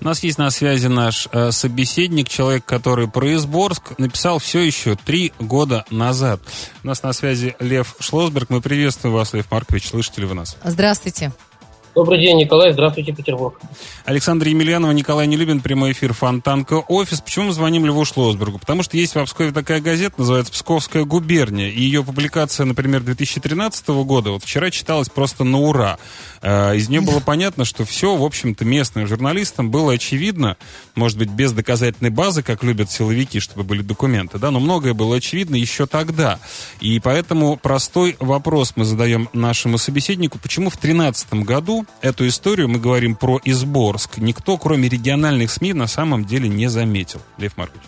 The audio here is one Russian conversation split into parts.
У нас есть на связи наш собеседник, человек, который про Изборск написал все еще 3 года назад. У нас на связи Лев Шлосберг. Мы приветствуем вас, Лев Маркович. Слышите ли вы нас? Здравствуйте. Добрый день, Николай. Здравствуйте, Петербург. Александр Емельянов, Николай Нелюбин, прямой эфир Фонтанка Офис. Почему мы звоним Льву Шлосбергу? Потому что есть в Пскове такая газета, называется «Псковская губерния». И ее публикация, например, 2013 года, вот вчера читалась просто на ура. Из нее было понятно, что все, в общем-то, местным журналистам было очевидно, может быть, без доказательной базы, как любят силовики, чтобы были документы, да, но многое было очевидно еще тогда. И поэтому простой вопрос мы задаем нашему собеседнику. Почему в 2013 году эту историю, мы говорим про Изборск, никто, кроме региональных СМИ, на самом деле не заметил? Лев Маркович.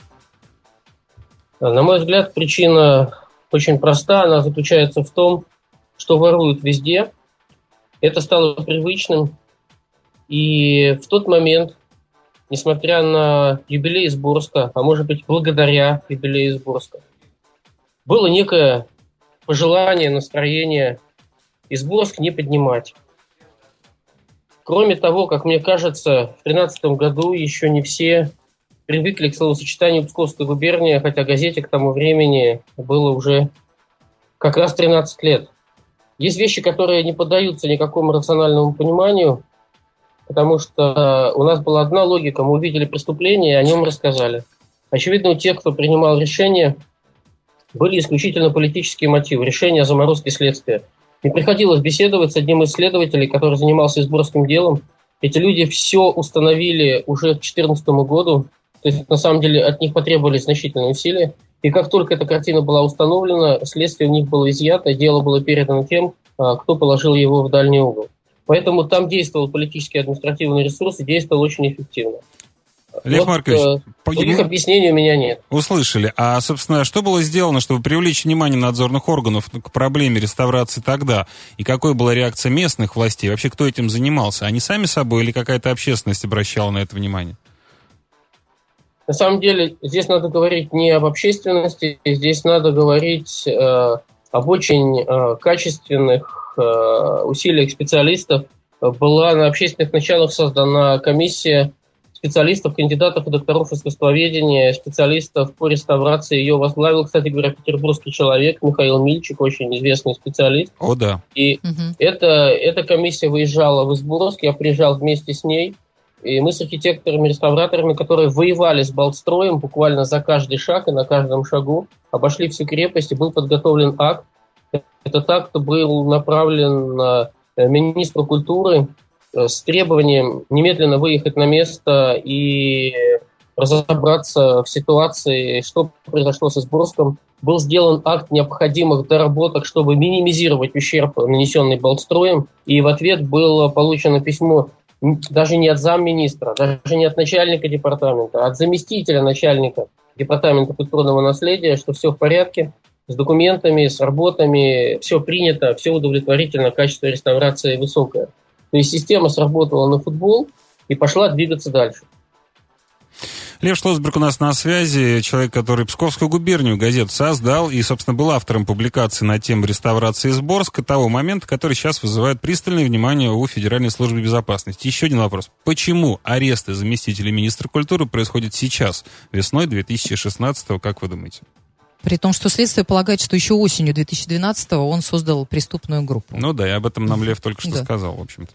На мой взгляд, причина очень проста. Она заключается в том, что воруют везде. Это стало привычным. И в тот момент, несмотря на юбилей Изборска, а может быть, благодаря юбилею Изборска, было некое пожелание, настроение Изборск не поднимать. Кроме того, как мне кажется, в 2013 году еще не все привыкли к словосочетанию «Псковская губерния», хотя газете к тому времени было уже как раз 13 лет. Есть вещи, которые не поддаются никакому рациональному пониманию, потому что у нас была одна логика. Мы увидели преступление, и о нем рассказали. Очевидно, у тех, кто принимал решения, были исключительно политические мотивы. Решение о заморозке следствия. Мне приходилось беседовать с одним из следователей, который занимался изборским делом. Эти люди все установили уже к 2014 году. То есть, на самом деле, от них потребовались значительные усилия. И как только эта картина была установлена, следствие у них было изъято, дело было передано тем, кто положил его в дальний угол. Поэтому там действовал политический и административный ресурс и действовал очень эффективно. Лев Маркович, других объяснений у меня нет. Услышали. А, собственно, что было сделано, чтобы привлечь внимание надзорных органов к проблеме реставрации тогда? И какой была реакция местных властей? Вообще, кто этим занимался? Они сами собой или какая-то общественность обращала на это внимание? На самом деле, здесь надо говорить не об общественности, здесь надо говорить об очень качественных усилиях специалистов. Была на общественных началах создана комиссия специалистов, кандидатов и докторов искусствоведения, специалистов по реставрации. Ее возглавил, кстати говоря, петербургский человек Михаил Мильчик, очень известный специалист. О, да. И эта комиссия выезжала в Изборск, я приезжал вместе с ней. И мы с архитекторами, реставраторами, которые воевали с Балтстроем буквально за каждый шаг и на каждом шагу, обошли всю крепость, и был подготовлен акт. Этот акт был направлен министру культуры с требованием немедленно выехать на место и разобраться в ситуации, что произошло с Изборском. Был сделан акт необходимых доработок, чтобы минимизировать ущерб, нанесенный Балтстроем. И в ответ было получено письмо даже не от замминистра, даже не от начальника департамента, а от заместителя начальника департамента культурного наследия, что все в порядке с документами, с работами, все принято, все удовлетворительно, качество реставрации высокое. То есть система сработала на футбол и пошла двигаться дальше. Лев Шлосберг у нас на связи, человек, который Псковскую губернию газету создал и, собственно, был автором публикации на тему реставрации Изборска, того момента, который сейчас вызывает пристальное внимание у Федеральной службы безопасности. Еще один вопрос. Почему аресты заместителей министра культуры происходят сейчас, весной 2016-го, как вы думаете? При том, что следствие полагает, что еще осенью 2012-го он создал преступную группу. Ну да, и об этом нам Лев только что сказал, в общем-то.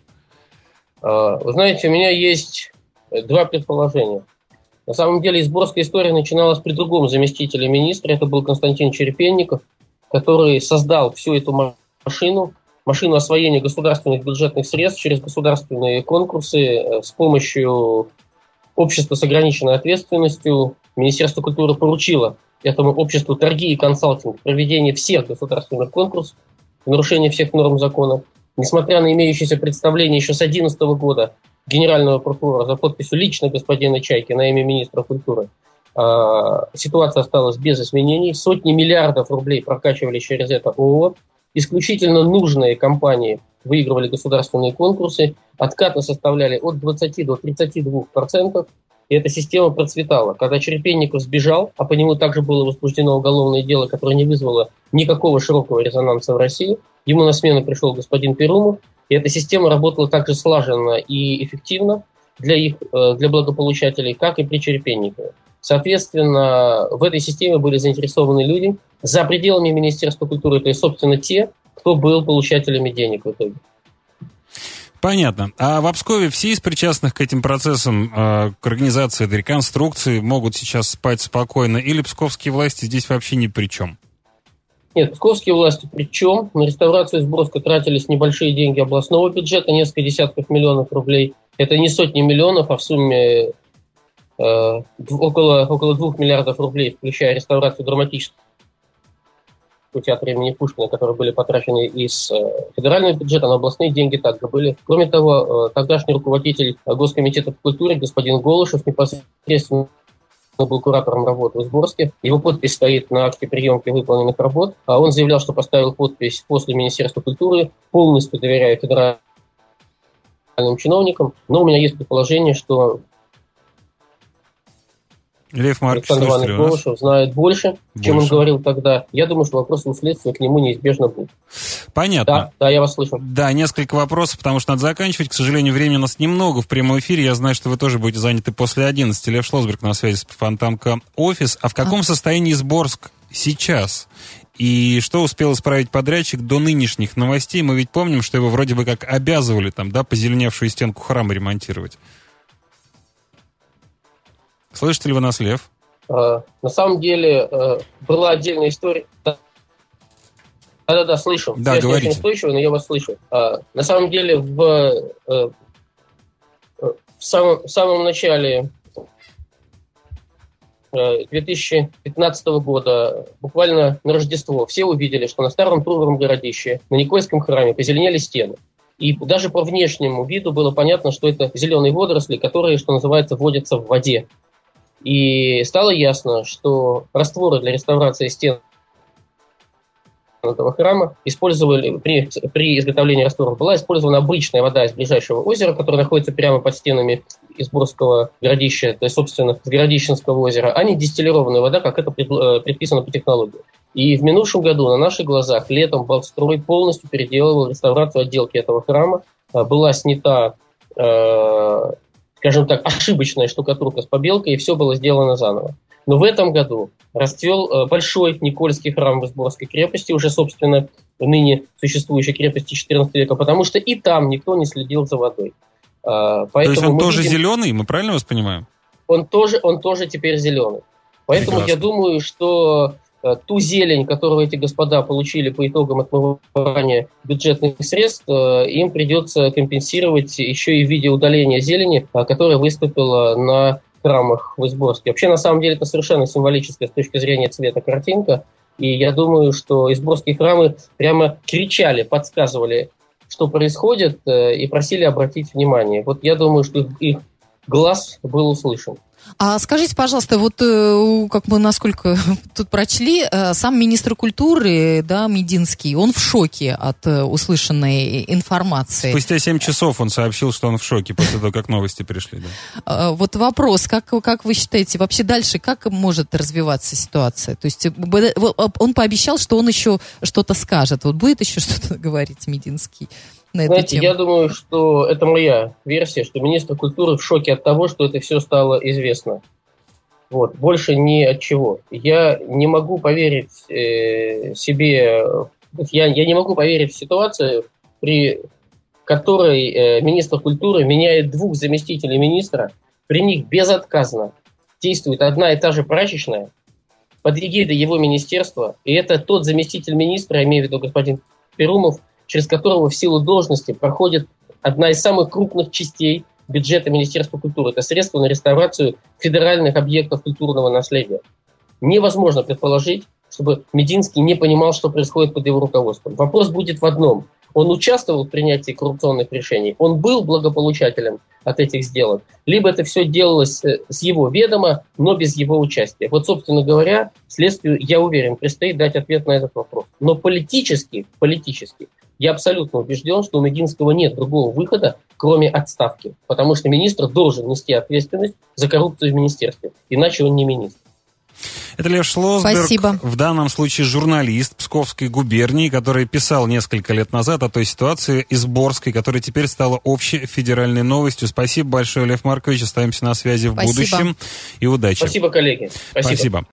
Вы знаете, у меня есть два предположения. На самом деле изборская история начиналась при другом заместителе министра. Это был Константин Черепенников, который создал всю эту машину освоения государственных бюджетных средств через государственные конкурсы с помощью общества с ограниченной ответственностью. Министерство культуры поручило этому обществу торги и консалтинг, проведение всех государственных конкурсов, нарушение всех норм закона. Несмотря на имеющееся представление еще с 2011 года генерального прокурора за подписью лично господина Чайки на имя министра культуры, ситуация осталась без изменений. Сотни миллиардов рублей прокачивали через это ООО. Исключительно нужные компании выигрывали государственные конкурсы. Откаты составляли от 20 до 32%. И эта система процветала. Когда Черепенников сбежал, а по нему также было возбуждено уголовное дело, которое не вызвало никакого широкого резонанса в России, ему на смену пришел господин Перумов, и эта система работала также слаженно и эффективно. для благополучателей, как и при Черепенникове. Соответственно, в этой системе были заинтересованы люди за пределами Министерства культуры, то есть, собственно, те, кто был получателями денег в итоге. Понятно. А в Пскове все из причастных к этим процессам, к организации этой реконструкции, могут сейчас спать спокойно? Или псковские власти здесь вообще ни при чем? Нет, псковские власти при чем? На реставрацию Изборска тратились небольшие деньги областного бюджета, несколько десятков миллионов рублей. Это не сотни миллионов, а в сумме около 2 миллиардов рублей, включая реставрацию драматического театра имени Пушкина, которые были потрачены из федерального бюджета, на областные деньги также были. Кроме того, тогдашний руководитель Госкомитета по культуре господин Голышев непосредственно был куратором работы в Изборске. Его подпись стоит на акте приемки выполненных работ. А он заявлял, что поставил подпись после Министерства культуры, полностью доверяя федеральным чиновникам. Но у меня есть предположение, что Лев Маркович Александр Иванович Голышев знает больше, чем он говорил тогда. Я думаю, что вопросы следствия к нему неизбежно будут. Понятно. Да, я вас слышу. Да, несколько вопросов, потому что надо заканчивать. К сожалению, времени у нас немного в прямом эфире. Я знаю, что вы тоже будете заняты после 11. Лев Шлосберг на связи с Фонтанка Офис. А в каком состоянии Изборск сейчас? И что успел исправить подрядчик до нынешних новостей? Мы ведь помним, что его вроде бы как обязывали там, да, позеленевшую стенку храма ремонтировать. Слышите ли вы нас, Лев? На самом деле, была отдельная история. Да, слышу. Да, я говорите. очень устойчивый, но я вас слышу. На самом деле, в самом начале 2015 года, буквально на Рождество, все увидели, что на старом Труровом городище, на Никольском храме позеленели стены. И даже по внешнему виду было понятно, что это зеленые водоросли, которые, что называется, водятся в воде. И стало ясно, что растворы для реставрации стен этого храма использовали при изготовлении растворов. Была использована обычная вода из ближайшего озера, которое находится прямо под стенами Изборского городища, то есть, собственно, с Городищенского озера, а не дистиллированная вода, как это предписано по технологии. И в минувшем году на наших глазах летом Балстрой полностью переделывал реставрацию отделки этого храма. Была снята, скажем так, ошибочная штукатурка с побелкой, и все было сделано заново. Но в этом году расцвел большой Никольский храм в Изборской крепости, уже, собственно, ныне существующей крепости XIV века, потому что и там никто не следил за водой. То есть он тоже зеленый, мы правильно вас понимаем? Он тоже теперь зеленый. Поэтому прекрасно. Я думаю, что ту зелень, которую эти господа получили по итогам отмывания бюджетных средств, им придется компенсировать еще и в виде удаления зелени, которая выступила на храмах в Изборске. Вообще, на самом деле, это совершенно символическая с точки зрения цвета картинка. И я думаю, что изборские храмы прямо кричали, подсказывали, что происходит, и просили обратить внимание. Вот я думаю, что их глаз был услышан. А скажите, пожалуйста, вот как мы насколько тут прочли, сам министр культуры, да, Мединский, он в шоке от услышанной информации. Спустя 7 часов он сообщил, что он в шоке после того, как новости пришли. Да. Вот вопрос, как вы считаете, вообще дальше как может развиваться ситуация? То есть он пообещал, что он еще что-то скажет. Вот будет еще что-то говорить Мединский? Знаете, я думаю, что это моя версия, что министр культуры в шоке от того, что это все стало известно. Вот. Больше ни от чего. Я не могу поверить себе... Я не могу поверить в ситуацию, при которой министр культуры меняет 2 заместителей министра, при них безотказно действует одна и та же прачечная под эгидой его министерства, и это тот заместитель министра, имею в виду господин Перумов, через которого в силу должности проходит одна из самых крупных частей бюджета Министерства культуры. Это средства на реставрацию федеральных объектов культурного наследия. Невозможно предположить, чтобы Мединский не понимал, что происходит под его руководством. Вопрос будет в одном. Он участвовал в принятии коррупционных решений, он был благополучателем от этих сделок, либо это все делалось с его ведома, но без его участия. Вот, собственно говоря, следствию, я уверен, предстоит дать ответ на этот вопрос. Но политически, я абсолютно убежден, что у Мединского нет другого выхода, кроме отставки. Потому что министр должен нести ответственность за коррупцию в министерстве. Иначе он не министр. Это Лев Шлосберг. Спасибо. В данном случае журналист Псковской губернии, который писал несколько лет назад о той ситуации Изборской, которая теперь стала общей федеральной новостью. Спасибо большое, Лев Маркович. Остаемся на связи в будущем. И удачи. Спасибо, коллеги. Спасибо.